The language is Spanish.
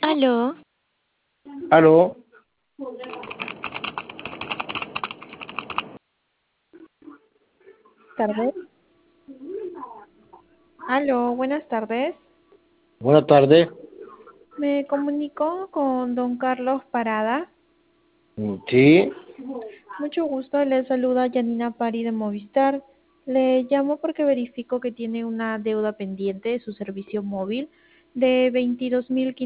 Aló, Aló, Tardes. Aló, buenas tardes. buenas tardes. Me comunico con don Carlos Parada. Sí, Mucho gusto, le saluda Janina Pari de Movistar. Le llamo porque verifico que tiene una deuda pendiente de su servicio móvil de 22.500.